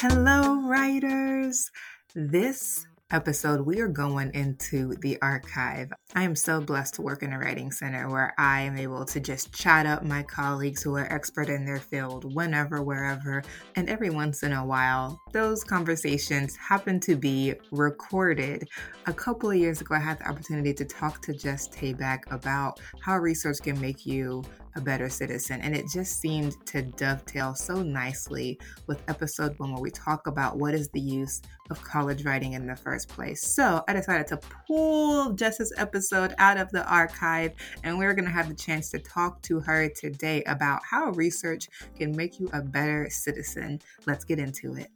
Hello, writers. This episode, we are going into the archive. I am so blessed to work in a writing center where I am able to just chat up my colleagues who are expert in their field whenever, wherever, and every once in a while, those conversations happen to be recorded. A couple of years ago, I had the opportunity to talk to Jess Tabak about how research can make you a better citizen, and it just seemed to dovetail so nicely with episode 1 where we talk about what is the use of college writing in the first place. So I decided to pull Jess's episode out of the archive, and we're going to have the chance to talk to her today about how research can make you a better citizen. Let's get into it.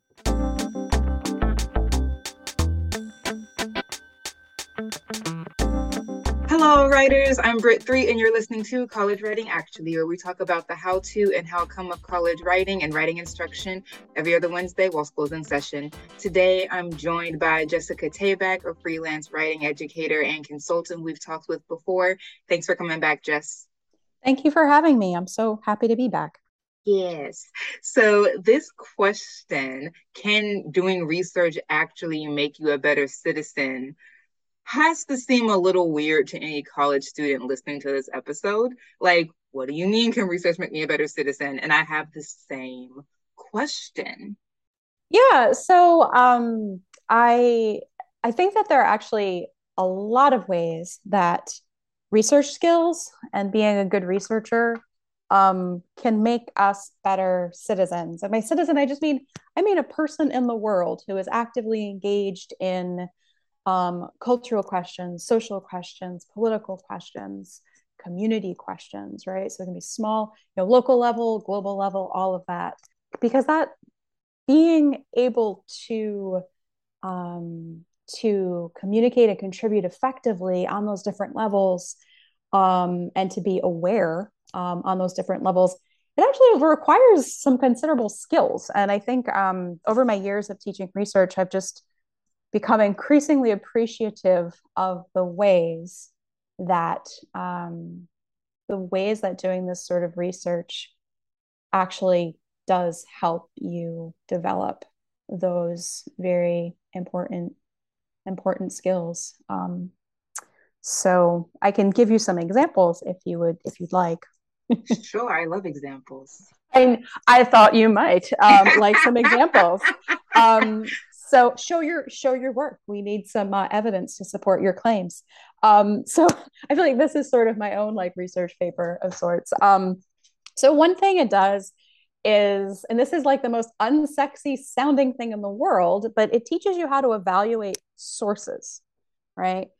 Hello, writers. I'm Britt 3, and you're listening to College Writing Actually, where we talk about the how-to and how-come of college writing and writing instruction every other Wednesday while school's in session. Today, I'm joined by Jessica Tabak, a freelance writing educator and consultant we've talked with before. Thanks for coming back, Jess. Thank you for having me. I'm so happy to be back. Yes. So this question, can doing research actually make you a better citizen, has to seem a little weird to any college student listening to this episode. Like, what do you mean, can research make me a better citizen? And I have the same question. Yeah, I think that there are actually a lot of ways that research skills and being a good researcher can make us better citizens. And by citizen, I mean a person in the world who is actively engaged in cultural questions, social questions, political questions, community questions, right? So it can be small, local level, global level, all of that. Because that being able to communicate and contribute effectively on those different levels, and to be aware on those different levels, it actually requires some considerable skills. And I think over my years of teaching research, I've just become increasingly appreciative of that the ways that doing this sort of research actually does help you develop those very important skills. So I can give you some examples if you'd like. Sure, I love examples. And I thought you might like some examples. So show your work. We need some evidence to support your claims. So I feel like this is sort of my own like research paper of sorts. So one thing it does is, and this is like the most unsexy sounding thing in the world, but it teaches you how to evaluate sources, right?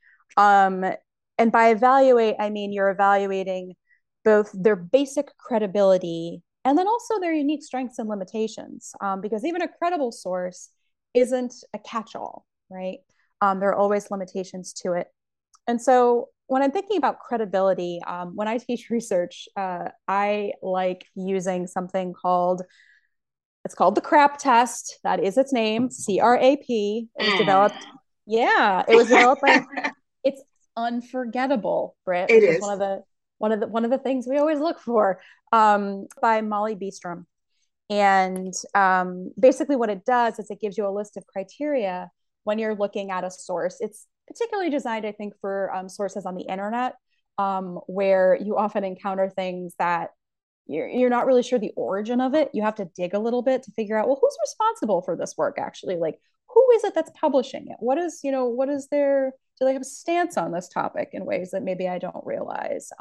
And by evaluate, I mean you're evaluating both their basic credibility and then also their unique strengths and limitations, because even a credible source isn't a catch-all, right? There are always limitations to it. And so when I'm thinking about credibility, when I teach research, I like using something called the CRAP test. That is its name, CRAP. It was developed. Yeah, it was developed by. It's unforgettable, Britt, It which is is. one of the things we always look for, by Molly Beestrom. And basically, what it does is it gives you a list of criteria when you're looking at a source. It's particularly designed, I think, for sources on the internet, where you often encounter things that you're not really sure the origin of it. You have to dig a little bit to figure out, well, who's responsible for this work actually? Like, who is it that's publishing it? What is their, do they have a stance on this topic in ways that maybe I don't realize?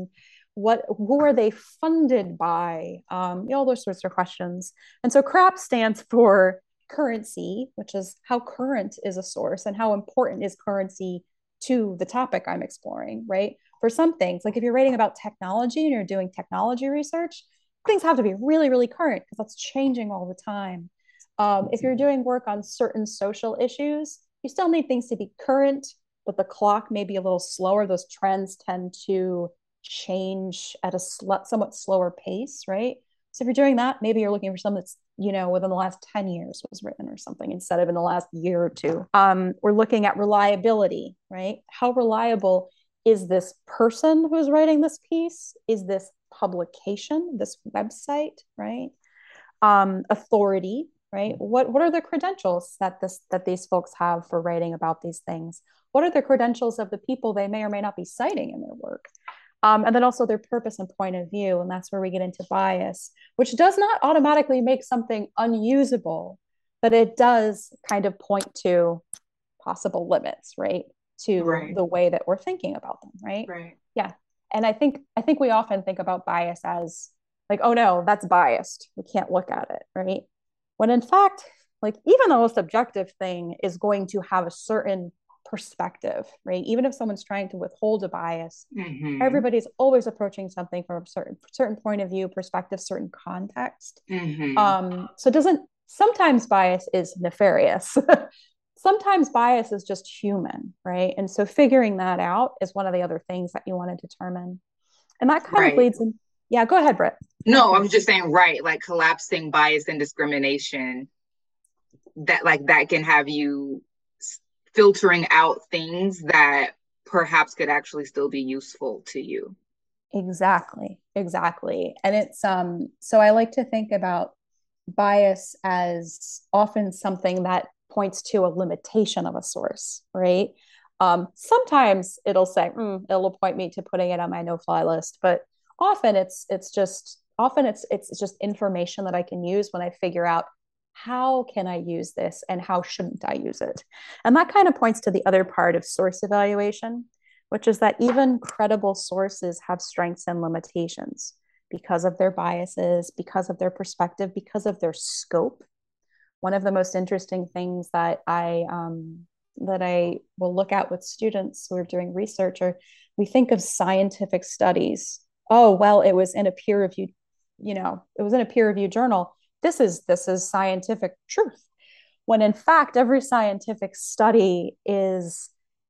Who are they funded by? All those sorts of questions. And so CRAP stands for currency, which is how current is a source and how important is currency to the topic I'm exploring, right? For some things, like if you're writing about technology and you're doing technology research, things have to be really, really current because that's changing all the time. If you're doing work on certain social issues, you still need things to be current, but the clock may be a little slower. Those trends tend to change at a somewhat slower pace, right? So if you're doing that, maybe you're looking for something that's, within the last 10 years was written or something instead of in the last year or two. We're looking at reliability, right? How reliable is this person who's writing this piece? Is this publication, this website, right? Authority. right? What are the credentials that these folks have for writing about these things? What are the credentials of the people they may or may not be citing in their work? And then also their purpose and point of view. And that's where we get into bias, which does not automatically make something unusable, but it does kind of point to possible limits, right? To Right. the way that we're thinking about them, right? Right. Yeah. And I think we often think about bias as like, oh no, that's biased. We can't look at it, right? When in fact, like even the most objective thing is going to have a certain perspective, right? Even if someone's trying to withhold a bias, Mm-hmm. everybody's always approaching something from a certain point of view, perspective, certain context. Mm-hmm. So it doesn't sometimes bias is nefarious. Sometimes bias is just human, right? And so figuring that out is one of the other things that you want to determine. And that kind of Right. leads in, yeah, go ahead, Britt. No, I'm just saying, right, like collapsing bias and discrimination, that like that can have you filtering out things that perhaps could actually still be useful to you. Exactly, exactly. And it's so I like to think about bias as often something that points to a limitation of a source, right? Sometimes it'll say, it'll point me to putting it on my no-fly list, but often it's just information that I can use when I figure out how can I use this and how shouldn't I use it. And that kind of points to the other part of source evaluation, which is that even credible sources have strengths and limitations because of their biases, because of their perspective, because of their scope. One of the most interesting things that I will look at with students who are doing research are we think of scientific studies. Oh, well, it was in a peer reviewed journal. This is scientific truth. When in fact, every scientific study is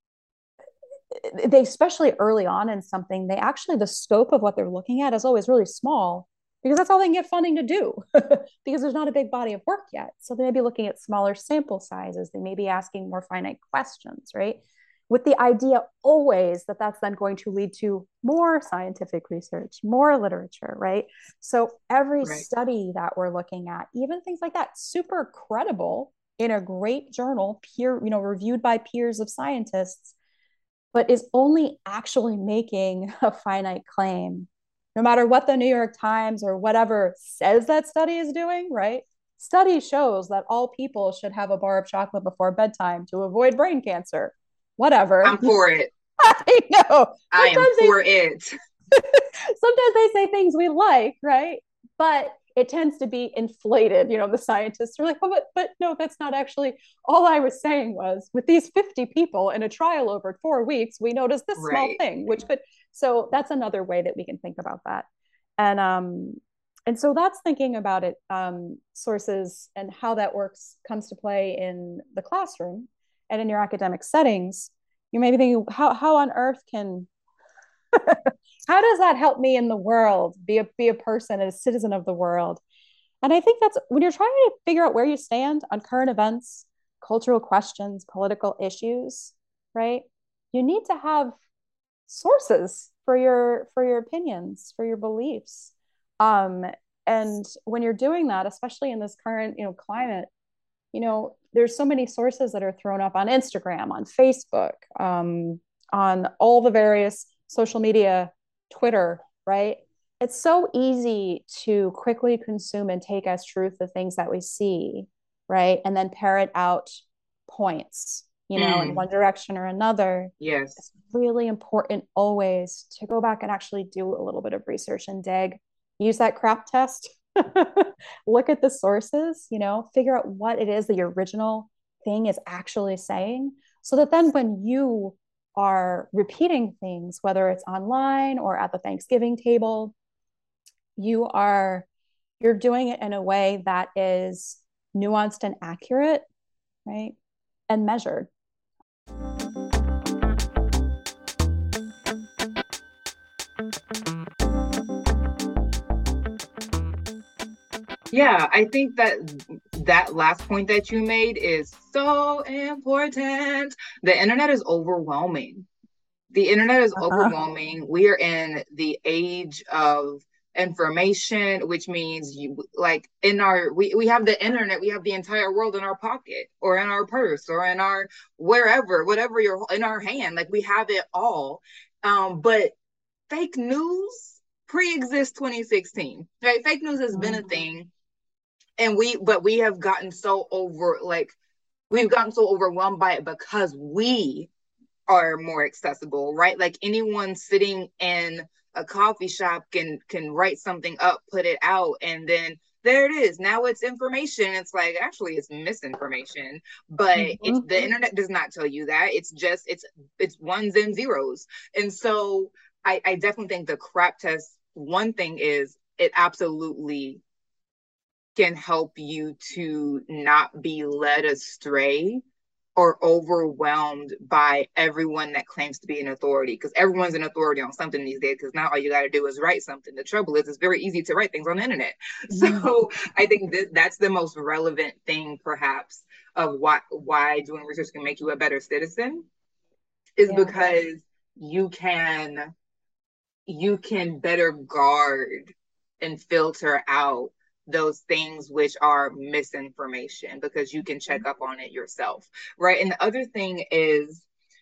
they especially early on in something, they actually the scope of what they're looking at is always really small because that's all they can get funding to do because there's not a big body of work yet. So they may be looking at smaller sample sizes. They may be asking more finite questions, right? With the idea always that that's then going to lead to more scientific research, more literature, right? So every Right. study that we're looking at, even things like that, super credible in a great journal, peer, reviewed by peers of scientists, but is only actually making a finite claim, no matter what the New York Times or whatever says that study is doing, right? Study shows that all people should have a bar of chocolate before bedtime to avoid brain cancer. Whatever. I'm for it. I know. I am for it. Sometimes they say things we like, right? But it tends to be inflated. The scientists are like, oh, but no, that's not actually all I was saying was with these 50 people in a trial over 4 weeks, we noticed this small Right. thing, which could, so that's another way that we can think about that. And so that's thinking about it, sources and how that works comes to play in the classroom and in your academic settings. You may be thinking, how on earth can how does that help me in the world be a person and a citizen of the world? And I think that's when you're trying to figure out where you stand on current events, cultural questions, political issues, right? You need to have sources for your opinions, for your beliefs. um and when you're doing that, especially in this current climate, there's so many sources that are thrown up on Instagram, on Facebook, on all the various social media, Twitter, right? It's so easy to quickly consume and take as truth the things that we see, right? And then parrot out points, in one Mm, direction or another. yes. It's really important always to go back and actually do a little bit of research and dig, use that crap test. Look at the sources, figure out what it is the original thing is actually saying, so that then when you are repeating things, whether it's online or at the Thanksgiving table, you are you're doing it in a way that is nuanced and accurate, right? And measured. Yeah, I think that that last point that you made is so important. The internet is overwhelming. The internet is Uh-huh. overwhelming. We are in the age of information, which means you like in our we have the internet, we have the entire world in our pocket or in our purse or in our wherever, whatever you're in our hand, like we have it all. But fake news pre-exists 2016, right? Fake news has been a thing, and we have gotten so over like we've gotten so overwhelmed by it because we are more accessible, right? Like anyone sitting in a coffee shop can write something up, put it out, and then there it is. Now it's information. It's like actually it's misinformation, but it's the internet does not tell you that. It's just it's ones and zeros. And so I definitely think the crap test, one thing is it absolutely can help you to not be led astray or overwhelmed by everyone that claims to be an authority, because everyone's an authority on something these days, because now all you got to do is write something. The trouble is it's very easy to write things on the internet. So I think that's the most relevant thing perhaps of why doing research can make you a better citizen is because you can better guard and filter out those things which are misinformation because you can check up on it yourself, right? And the other thing is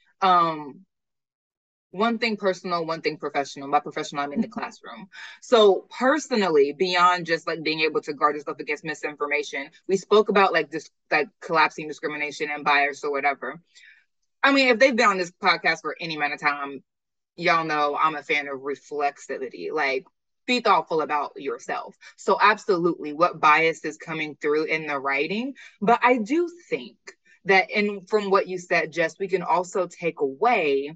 one thing personal, one thing professional. By professional, I mean the classroom. So personally, beyond just like being able to guard yourself against misinformation, we spoke about like this, like collapsing discrimination and bias or whatever. I mean, if they've been on this podcast for any amount of time, y'all know I'm a fan of reflexivity. Like, be thoughtful about yourself. So absolutely, what bias is coming through in the writing. But I do think that from what you said, Jess, we can also take away,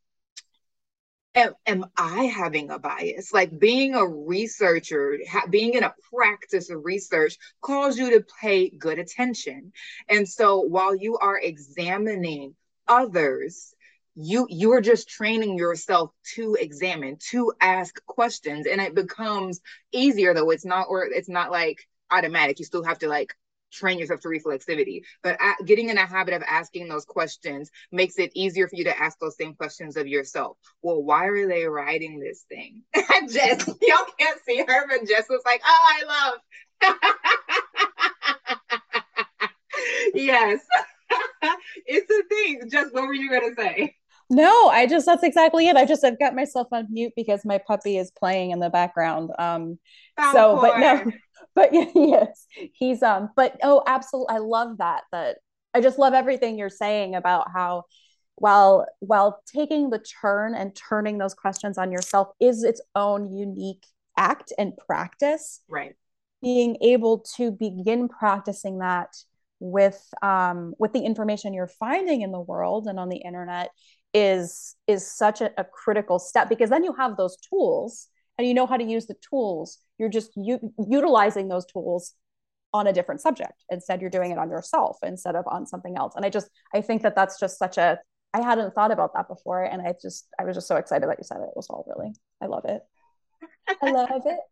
am I having a bias? Like being a researcher, being in a practice of research calls you to pay good attention. And so while you are examining others, you are just training yourself to examine, to ask questions, and it becomes easier, though it's not like automatic. You still have to like train yourself to reflexivity, but getting in a habit of asking those questions makes it easier for you to ask those same questions of yourself. Well, why are they writing this thing? Jess, y'all can't see her, but Jess was like, oh, I love. Yes. It's a thing. Jess, what were you gonna say? No, that's exactly it. I've got myself on mute because my puppy is playing in the background. But no, but yes, he's, but oh, absolutely. I love that I just love everything you're saying about how while taking the turn and turning those questions on yourself is its own unique act and practice. Right. Being able to begin practicing that with the information you're finding in the world and on the internet is such a critical step, because then you have those tools and you know how to use the tools. You're just utilizing those tools on a different subject. Instead, you're doing it on yourself instead of on something else. And I think that's just I hadn't thought about that before. And I was just so excited that you said it. It was all really, I love it. I love it.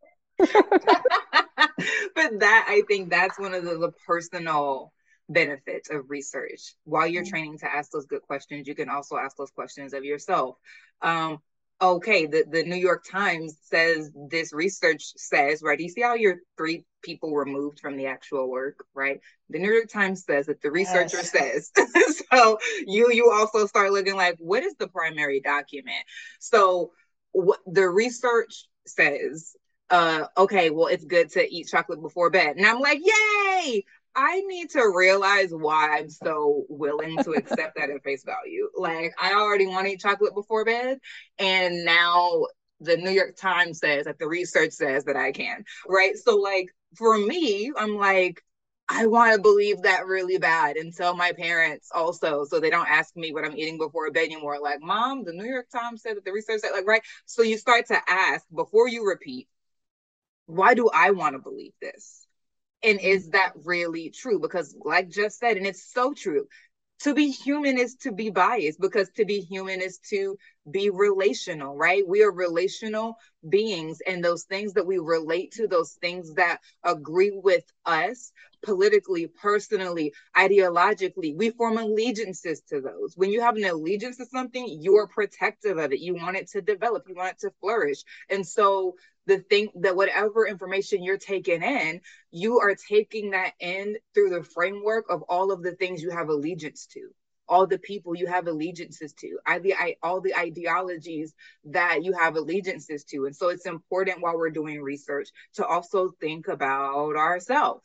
But that, I think that's one of the personal benefits of research. While you're training to ask those good questions, you can also ask those questions of yourself. Okay, the New York Times says this research says, right? You see how you're 3 people removed from the actual work, right? The New York Times says that the researcher says. So you also start looking like, what is the primary document? So what the research says, okay, well, it's good to eat chocolate before bed. And I'm like, yay! I need to realize why I'm so willing to accept that at face value. Like, I already want to eat chocolate before bed, and now the New York Times says that the research says that I can, right? So, like, for me, I'm like, I want to believe that really bad and tell my parents also, so they don't ask me what I'm eating before bed anymore. Like, Mom, the New York Times said that the research said, like, right? So you start to ask before you repeat, why do I want to believe this? And is that really true? Because like Jeff said, and it's so true, to be human is to be biased, because to be human is to be relational, right? We are relational beings, and those things that we relate to, those things that agree with us politically, personally, ideologically, we form allegiances to those. When you have an allegiance to something, you are protective of it. You want it to develop, you want it to flourish. And so the thing that whatever information you're taking in, you are taking that in through the framework of all of the things you have allegiance to, all the people you have allegiances to, all the ideologies that you have allegiances to. And so it's important while we're doing research to also think about ourselves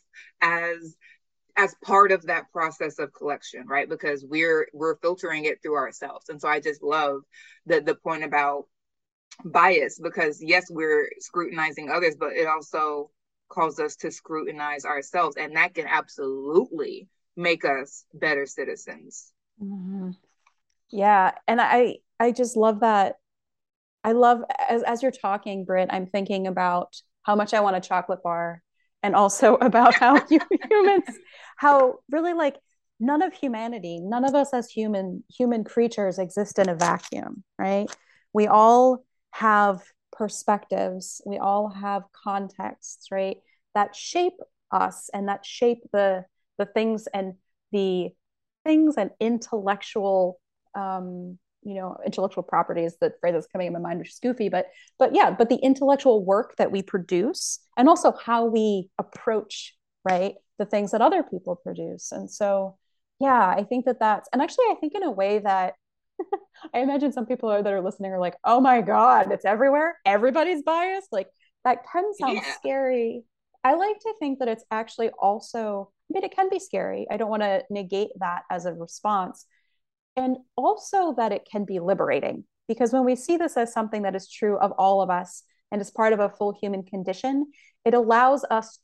as part of that process of collection, right? Because we're filtering it through ourselves. And so I just love the point about bias, because yes, we're scrutinizing others, but it also calls us to scrutinize ourselves, and that can absolutely make us better citizens. Mm-hmm. Yeah, and I just love that. I love as you're talking, Britt, I'm thinking about how much I want a chocolate bar, and also about how humans, how really like none of humanity, none of us as human creatures exist in a vacuum, right? We all have perspectives, we all have contexts, right? That shape us and that shape the things and the things and intellectual intellectual properties, that phrase is coming in my mind, which is goofy, but the intellectual work that we produce, and also how we approach, right, the things that other people produce. And so, yeah, I think that's, and actually, I think in a way that I imagine some people that are listening are like, oh my God, it's everywhere. Everybody's biased. Like that can sound scary. I like to think that it's actually also, I mean, it can be scary. I don't want to negate that as a response. And also that it can be liberating, because when we see this as something that is true of all of us and is part of a full human condition, it allows us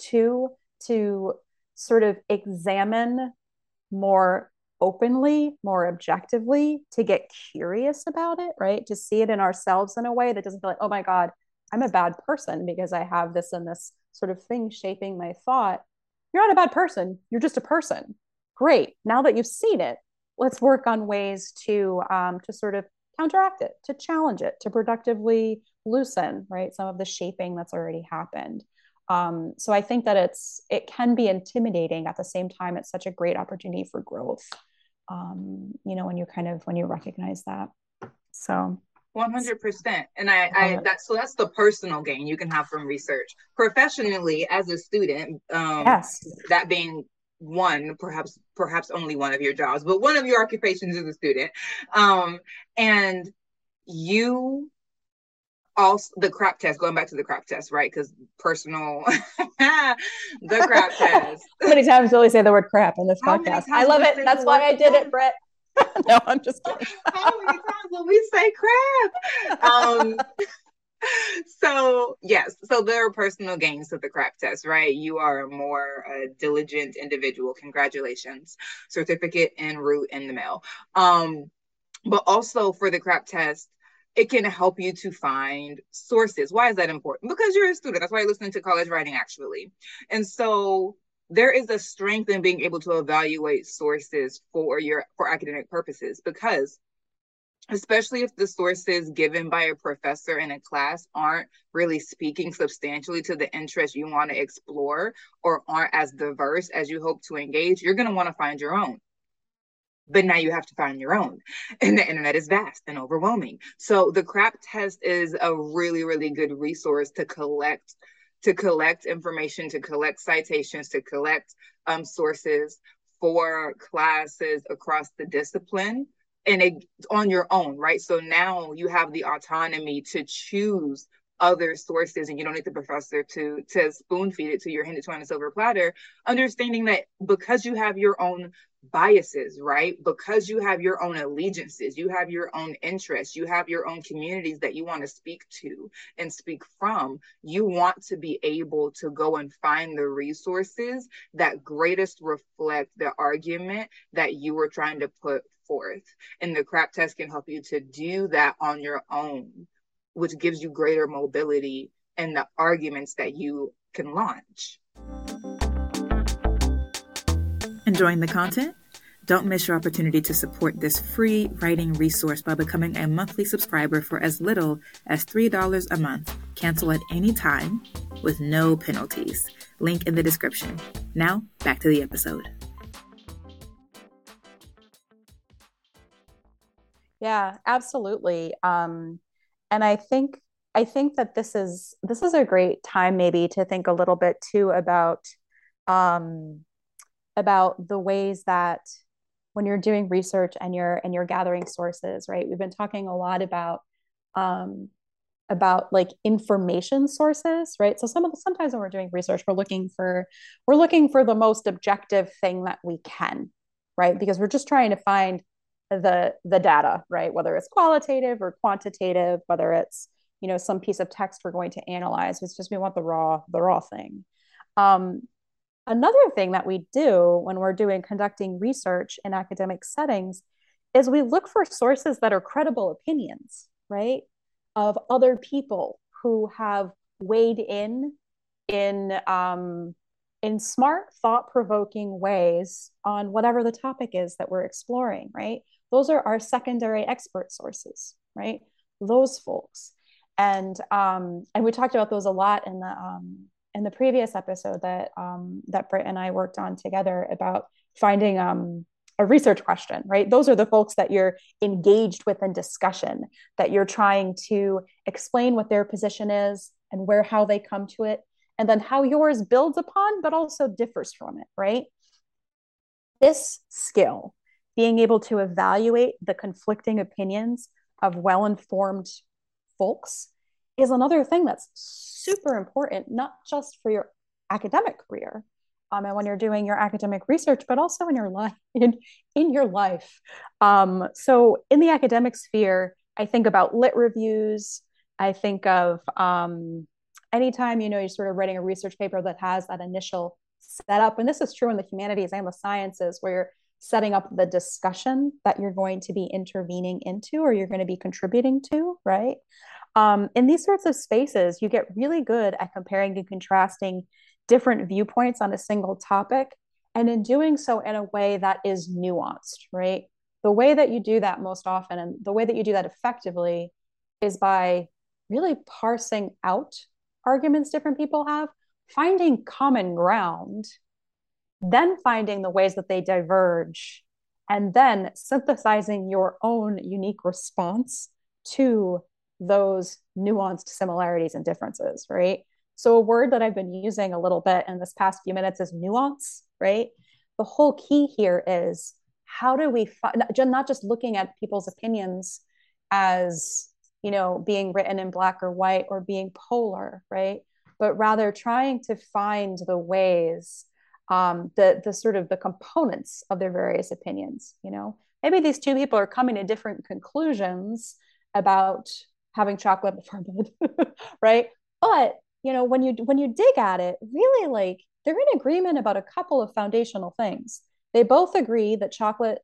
to sort of examine more openly, more objectively, to get curious about it, right? To see it in ourselves in a way that doesn't feel like, oh my God, I'm a bad person because I have this and this sort of thing shaping my thought. You're not a bad person. You're just a person. Great. Now that you've seen it, let's work on ways to sort of counteract it, to challenge it, to productively loosen, right, some of the shaping that's already happened. So I think that it can be intimidating. At the same time, it's such a great opportunity for growth. When you recognize that. So 100%. And that's the personal gain you can have from research. Professionally, as a student, yes, that being one, perhaps only one of your jobs, but one of your occupations as a student. And you also, the crap test, going back to the crap test, right? Because personal, the crap test. How many times will we say the word crap in this podcast? I love it. That's why I did it, Britt. No, I'm just kidding. How many times will we say crap? So yes, so there are personal gains to the crap test, right? You are a more diligent individual. Congratulations. Certificate en route in the mail. But also for the crap test, it can help you to find sources. Why is that important? Because you're a student. That's why you're listening to college writing, actually. And so there is a strength in being able to evaluate sources for academic purposes, because especially if the sources given by a professor in a class aren't really speaking substantially to the interest you want to explore, or aren't as diverse as you hope to engage, you're going to want to find your own. But now you have to find your own, and the internet is vast and overwhelming. So the crap test is a really, really good resource to collect information, to collect citations, to collect sources for classes across the discipline, and it on your own, right? So now you have the autonomy to choose other sources, and you don't need the professor to spoon feed it to you or hand it to you on a silver platter, understanding that because you have your own biases, right? Because you have your own allegiances, you have your own interests, you have your own communities that you want to speak to and speak from, you want to be able to go and find the resources that greatest reflect the argument that you were trying to put forth. And the crap test can help you to do that on your own, which gives you greater mobility in the arguments that you can launch. Enjoying the content? Don't miss your opportunity to support this free writing resource by becoming a monthly subscriber for as little as $3 a month. Cancel at any time with no penalties. Link in the description. Now, back to the episode. Yeah, absolutely. And I think I think that this is a great time maybe to think a little bit too um, about the ways that when you're doing research and you're gathering sources, right? We've been talking a lot um, about like information sources, right? So sometimes when we're doing research, we're looking for the most objective thing that we can, right? Because we're just trying to find the data, right? Whether it's qualitative or quantitative, whether it's some piece of text we're going to analyze. It's just we want the raw thing. Um, Another thing that we do when we're doing conducting research in academic settings is we look for sources that are credible opinions, right? Of other people who have weighed in in smart, thought-provoking ways on whatever the topic is that we're exploring, right? Those are our secondary expert sources, right? Those folks. And we talked about those a lot in the previous episode that Britt and I worked on together about finding a research question, right? Those are the folks that you're engaged with in discussion, that you're trying to explain what their position is and how they come to it, and then how yours builds upon, but also differs from it, right? This skill, being able to evaluate the conflicting opinions of well-informed folks, is another thing that's super important, not just for your academic career, and when you're doing your academic research, but also in your life. In your life. So in the academic sphere, I think about lit reviews. I think of anytime you're sort of writing a research paper that has that initial setup, and this is true in the humanities and the sciences, where you're setting up the discussion that you're going to be intervening into or you're going to be contributing to, right? In these sorts of spaces, you get really good at comparing and contrasting different viewpoints on a single topic, and in doing so in a way that is nuanced, right? The way that you do that most often and the way that you do that effectively is by really parsing out arguments different people have, finding common ground, then finding the ways that they diverge, and then synthesizing your own unique response to those nuanced similarities and differences, right? So a word that I've been using a little bit in this past few minutes is nuance, right? The whole key here is how do we not just looking at people's opinions as, being written in black or white or being polar, right? But rather trying to find the ways, the sort of the components of their various opinions, Maybe these two people are coming to different conclusions about having chocolate before bed, right? But when you dig at it, really, like, they're in agreement about a couple of foundational things. They both agree that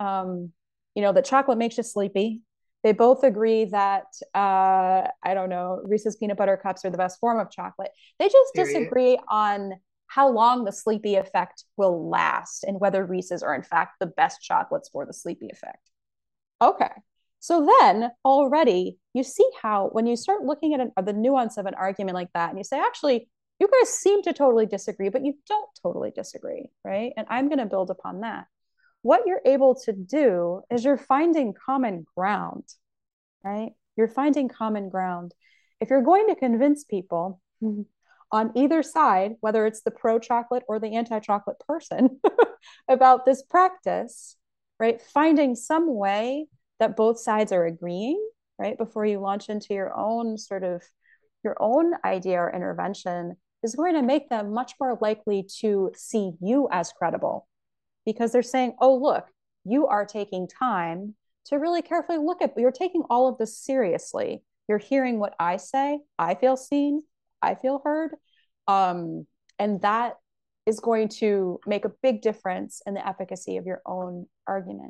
that chocolate makes you sleepy. They both agree that I don't know, Reese's peanut butter cups are the best form of chocolate. They just disagree on how long the sleepy effect will last and whether Reese's are in fact the best chocolates for the sleepy effect. Okay. So then already you see how when you start looking at the nuance of an argument like that, and you say, actually, you guys seem to totally disagree, but you don't totally disagree, right? And I'm going to build upon that. What you're able to do is you're finding common ground, right? You're finding common ground. If you're going to convince people on either side, whether it's the pro-chocolate or the anti-chocolate person, about this practice, right? Finding some way that both sides are agreeing, right? Before you launch into your own idea or intervention is going to make them much more likely to see you as credible, because they're saying, oh, look, you are taking time to really carefully you're taking all of this seriously. You're hearing what I say. I feel seen. I feel heard. And that is going to make a big difference in the efficacy of your own argument.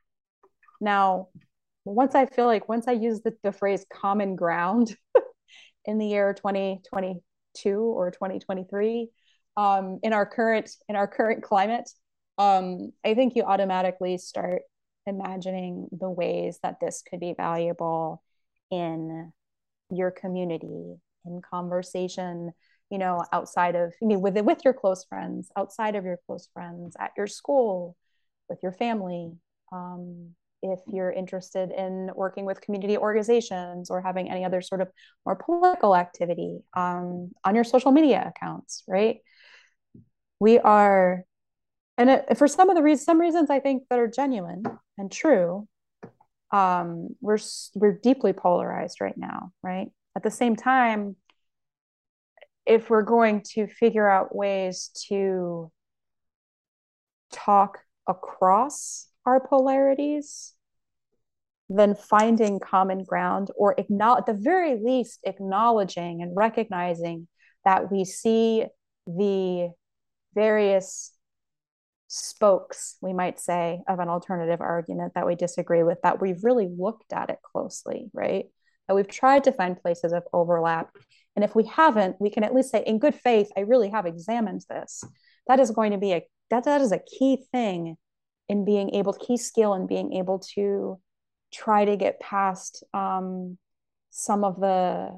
Now, once I use the phrase common ground in the year 2022 or 2023, in our current climate, I think you automatically start imagining the ways that this could be valuable in your community, in conversation, outside of, with your close friends, outside of your close friends, at your school, with your family. if you're interested in working with community organizations or having any other sort of more political activity on your social media accounts, right? We are, for some reasons I think that are genuine and true, we're deeply polarized right now, right? At the same time, if we're going to figure out ways to talk across our polarities, then finding common ground, or at the very least acknowledging and recognizing that we see the various spokes, we might say, of an alternative argument that we disagree with, that we've really looked at it closely, right? That we've tried to find places of overlap. And if we haven't, we can at least say, in good faith, I really have examined this. That is going to be that is a key thing in being able, key skill in being able to try to get past some of the,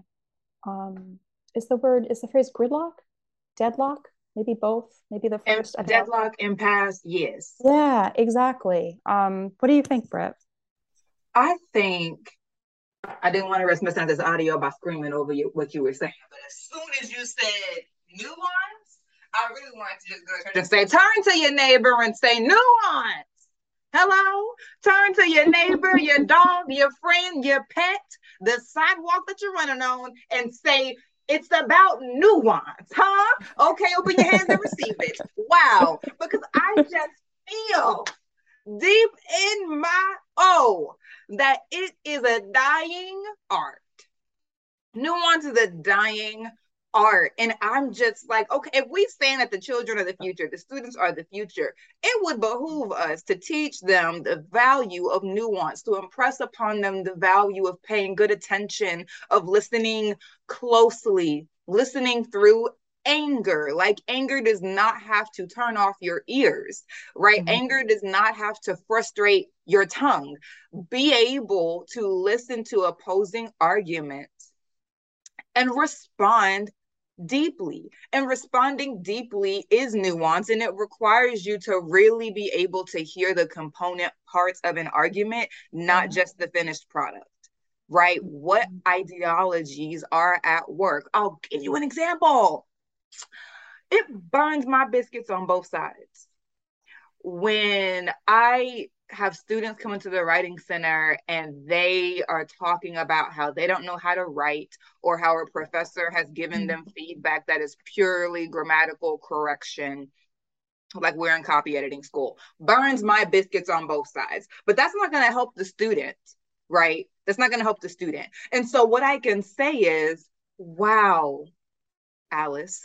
is the phrase gridlock? Deadlock? Maybe both, maybe the first. Deadlock, impasse, yes. Yeah, exactly. What do you think, Britt? I think I didn't want to risk missing this audio by screaming over what you were saying, but as soon as you said nuance, I really wanted to just go to church and say, turn to your neighbor and say nuance. Hello? Turn to your neighbor, your dog, your friend, your pet, the sidewalk that you're running on, and say, it's about nuance, huh? Okay, open your hands and receive it. Wow. Because I just feel deep in my that it is a dying art. Nuance is a dying art. And I'm just like, okay, if we saying that the children are the future, the students are the future, it would behoove us to teach them the value of nuance, to impress upon them the value of paying good attention, of listening closely, listening through anger. Like, anger does not have to turn off your ears, right? Mm-hmm. Anger does not have to frustrate your tongue. Be able to listen to opposing arguments and respond deeply. And responding deeply is nuance, and it requires you to really be able to hear the component parts of an argument, not just the finished product, right? What ideologies are at work? I'll give you an example. It burns my biscuits on both sides when I have students come into the writing center and they are talking about how they don't know how to write, or how a professor has given them feedback that is purely grammatical correction, like we're in copy editing school. Burns my biscuits on both sides. But that's not going to help the student, right? That's not going to help the student. And so what I can say is, wow, Alice.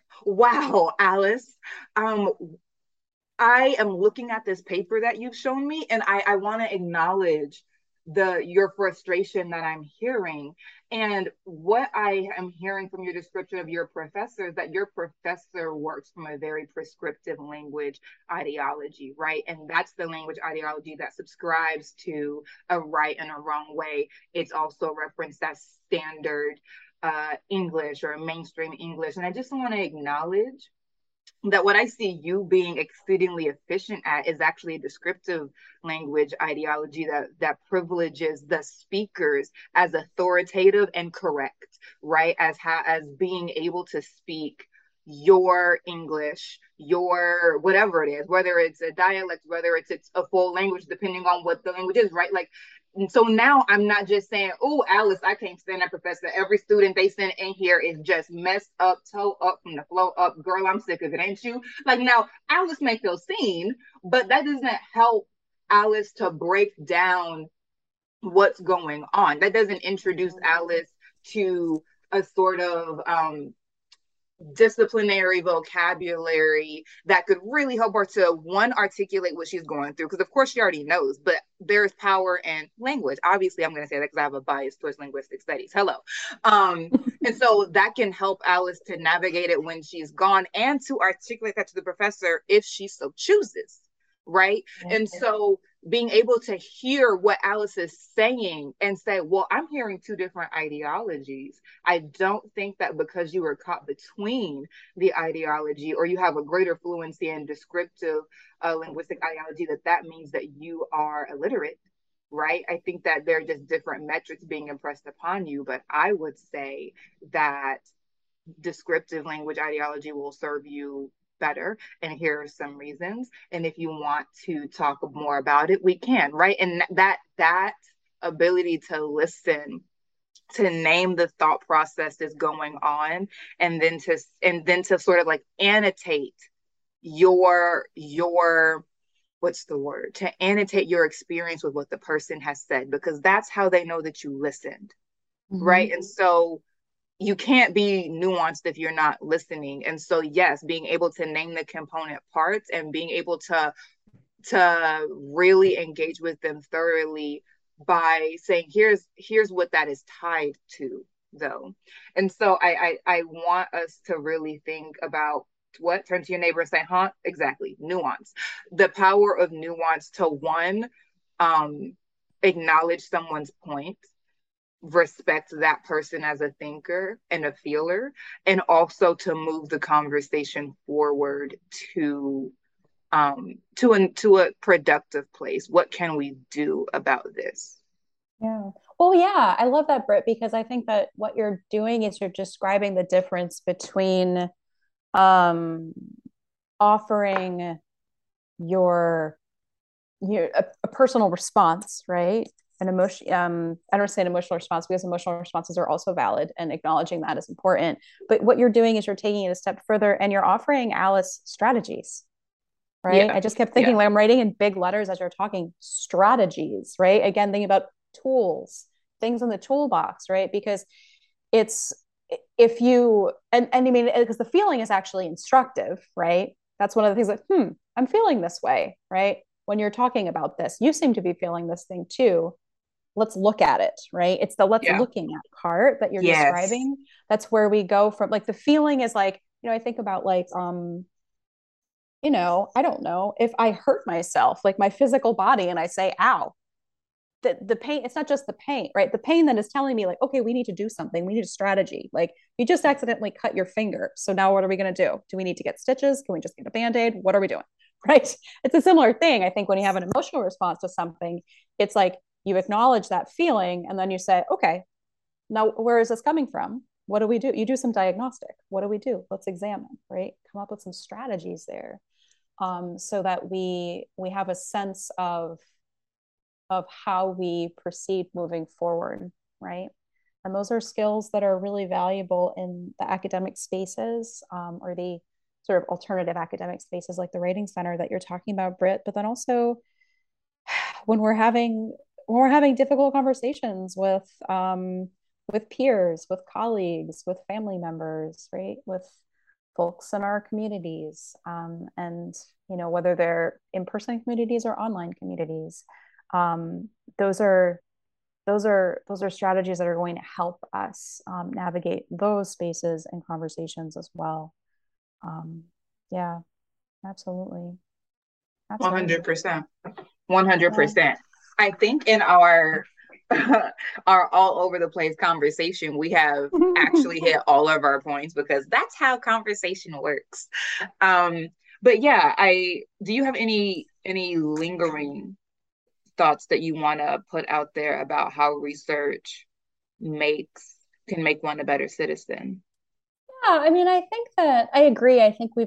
I am looking at this paper that you've shown me, and I want to acknowledge your frustration that I'm hearing. And what I am hearing from your description of your professor is that your professor works from a very prescriptive language ideology, right? And that's the language ideology that subscribes to a right and a wrong way. It's also referenced as standard English or mainstream English. And I just want to acknowledge that what I see you being exceedingly efficient at is actually a descriptive language ideology that privileges the speakers as authoritative and correct, right? As being able to speak your English, your whatever it is, whether it's a dialect, whether it's a full language, depending on what the language is, right? Like, and so now I'm not just saying, oh, Alice, I can't stand that professor. Every student they send in here is just messed up, toe up from the flow up. Girl, I'm sick of it, ain't you? Like, now Alice may feel seen, but that doesn't help Alice to break down what's going on. That doesn't introduce Alice to a sort of disciplinary vocabulary that could really help her to, one, articulate what she's going through, because of course she already knows, but there's power in language. Obviously I'm going to say that because I have a bias towards linguistic studies. Hello. And so that can help Alice to navigate it when she's gone, and to articulate that to the professor if she so chooses, right? Okay. And so being able to hear what Alice is saying and say, well, I'm hearing two different ideologies. I don't think that because you were caught between the ideology, or you have a greater fluency in descriptive linguistic ideology, that means that you are illiterate. right? I think that there are just different metrics being impressed upon you, but I would say that descriptive language ideology will serve you better. And here are some reasons. And if you want to talk more about it, we can, right? And that ability to listen, to name the thought process that's going on, and then to sort of like annotate your what's the word, to annotate your experience with what the person has said, because that's how they know that you listened, Mm-hmm. right? And so you can't be nuanced if you're not listening. And so yes, being able to name the component parts and being able to really engage with them thoroughly by saying here's what that is tied to, though. And so I want us to really think about what, turn to your neighbor and say, huh? Exactly. Nuance. The power of nuance to one, um acknowledge someone's point, respect that person as a thinker and a feeler, and also to move the conversation forward to a productive place. What can we do about this? Yeah. Well, yeah, I love that, Britt, because I think that what you're doing is you're describing the difference between um, offering your a personal response, right? An emotion. I don't say an emotional response because emotional responses are also valid, and acknowledging that is important. But what you're doing is you're taking it a step further, and you're offering Alice strategies, right? Yeah. I just kept thinking, Yeah. like I'm writing in big letters as you're talking, strategies, right? Again, thinking about tools, things in the toolbox, right? Because it's if you and I mean because the feeling is actually instructive, right? That's one of the things that I'm feeling this way, right? When you're talking about this, you seem to be feeling this thing too. Let's look at it, right? It's the let's Yeah. looking at part that you're Yes. describing. That's where we go from. Like the feeling is like, I think about like I don't know, if I hurt myself, like my physical body, and I say, ow, the pain, it's not just the pain, right? The pain that is telling me like, okay, we need to do something. We need a strategy. Like you just accidentally cut your finger. So now what are we going to do? Do we need to get stitches? Can we just get a Band-Aid? What are we doing? Right. It's a similar thing. I think when you have an emotional response to something, it's like you acknowledge that feeling and then you say, okay, now where is this coming from? What do we do? You do some diagnostic. What do we do? Let's examine, right? Come up with some strategies there, so that we have a sense of how we proceed moving forward, right? And those are skills that are really valuable in the academic spaces, or the sort of alternative academic spaces like the Writing Center that you're talking about, Britt. But then also when we're having difficult conversations with peers, with colleagues, with family members, right? With folks in our communities, and whether they're in-person communities or online communities, um, those are those are strategies that are going to help us navigate those spaces and conversations as well. Um, yeah, absolutely, absolutely. 100%. Yeah. 100%. I think in our our all over the place conversation, we have actually hit all of our points because that's how conversation works. Um, but yeah, I do you have any lingering thoughts that you want to put out there about how research makes can make one a better citizen? Yeah, I mean, I think that I agree. I think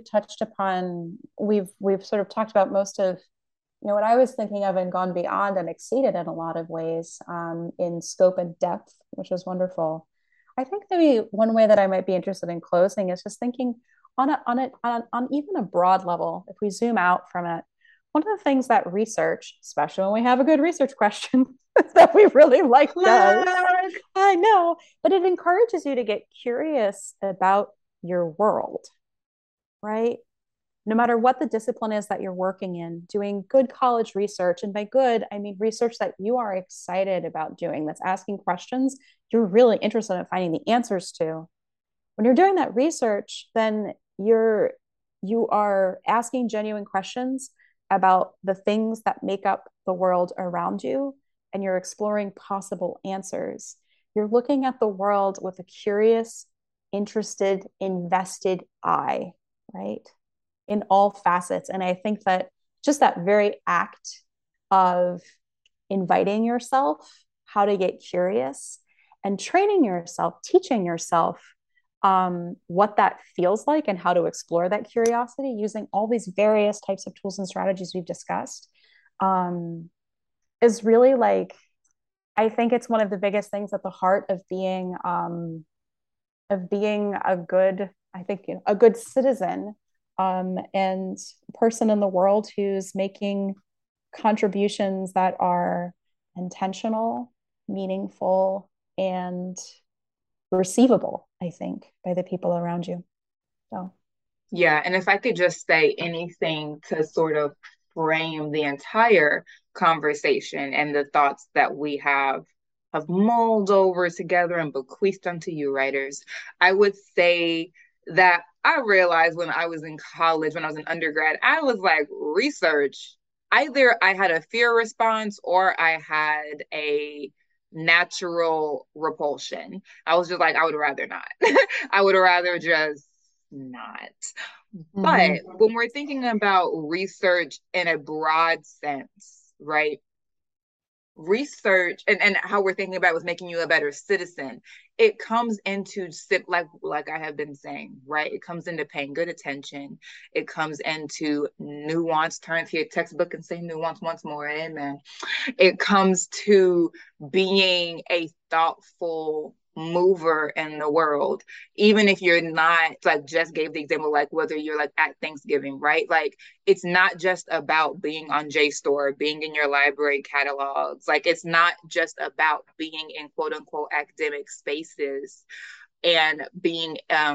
we've sort of talked about most of what I was thinking of and gone beyond and exceeded in a lot of ways, in scope and depth, which is wonderful. I think maybe one way that I might be interested in closing is just thinking on even a broad level. If we zoom out from it, one of the things that research, especially when we have a good research question that we really like, does, Plug. I know, but it encourages you to get curious about your world, right? No matter what the discipline is that you're working in, doing good college research, and by good, I mean research that you are excited about doing, that's asking questions you're really interested in finding the answers to. When you're doing that research, then you are asking genuine questions about the things that make up the world around you, and you're exploring possible answers. You're looking at the world with a curious, interested, invested eye, right? In all facets. And I think that just that very act of inviting yourself, how to get curious, and training yourself, teaching yourself what that feels like and how to explore that curiosity using all these various types of tools and strategies we've discussed, is really like, I think it's one of the biggest things at the heart of being a good, I think, a good citizen, and person in the world who's making contributions that are intentional, meaningful, and receivable, I think, by the people around you. So, yeah. And if I could just say anything to sort of frame the entire conversation and the thoughts that we have mulled over together and bequeathed unto you writers, I would say that I realized when I was in college, when I was an undergrad, I was like, research, either I had a fear response or I had a natural repulsion. I was just like, I would rather not. I would rather just not. But when we're thinking about research in a broad sense, right? Research and how we're thinking about it was making you a better citizen. It comes into like I have been saying, right? It comes into paying good attention. It comes into nuance. Turn to your textbook and say nuance once more. Amen. It comes to being a thoughtful mover in the world, even if you're not, like Jess gave the example, like whether you're like at Thanksgiving, right? Like it's not just about being on JSTOR, being in your library catalogs. Like it's not just about being in quote unquote academic spaces and being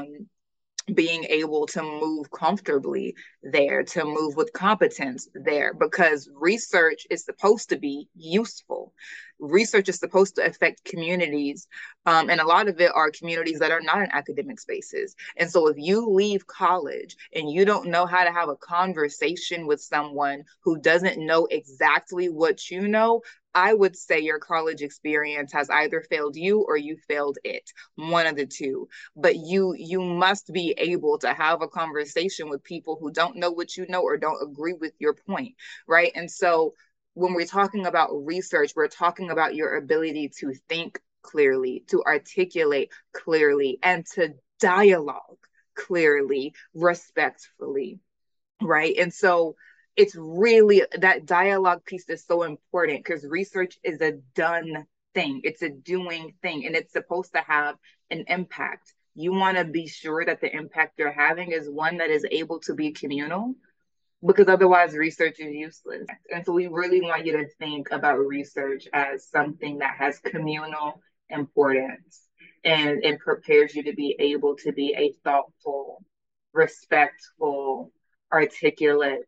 able to move comfortably there, to move with competence there, because research is supposed to be useful. Research is supposed to affect communities, and a lot of it are communities that are not in academic spaces. And so if you leave college and you don't know how to have a conversation with someone who doesn't know exactly what you know, I would say your college experience has either failed you or you failed it, one of the two. But you must be able to have a conversation with people who don't know what you know or don't agree with your point, right? And so when we're talking about research, we're talking about your ability to think clearly, to articulate clearly, and to dialogue clearly, respectfully, right? And so it's really, that dialogue piece is so important because research is a done thing. It's a doing thing, and it's supposed to have an impact. You want to be sure that the impact you're having is one that is able to be communal, because otherwise research is useless. And so we really want you to think about research as something that has communal importance, and it prepares you to be able to be a thoughtful, respectful, articulate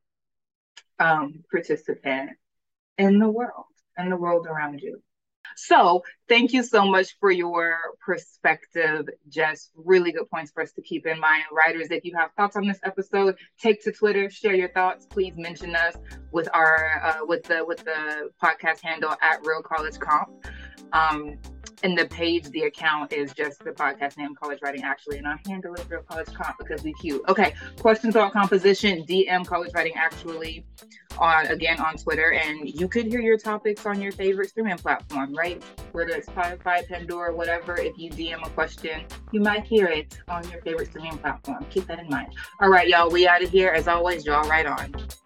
participant in the world around you. So thank you so much for your perspective. Just really good points for us to keep in mind. Writers, if you have thoughts on this episode, take to Twitter, share your thoughts. Please mention us with our with the podcast handle at Real College Comp. And the page, the account is just the podcast name, College Writing Actually, and our handle is Real College Comp because we cute. Okay, questions on composition, DM College Writing Actually on Twitter, and you could hear your topics on your favorite streaming platform, right? Whether it's Spotify, Pandora, whatever. If you DM a question, you might hear it on your favorite streaming platform. Keep that in mind. All right, y'all, we out of here. As always, y'all, right on.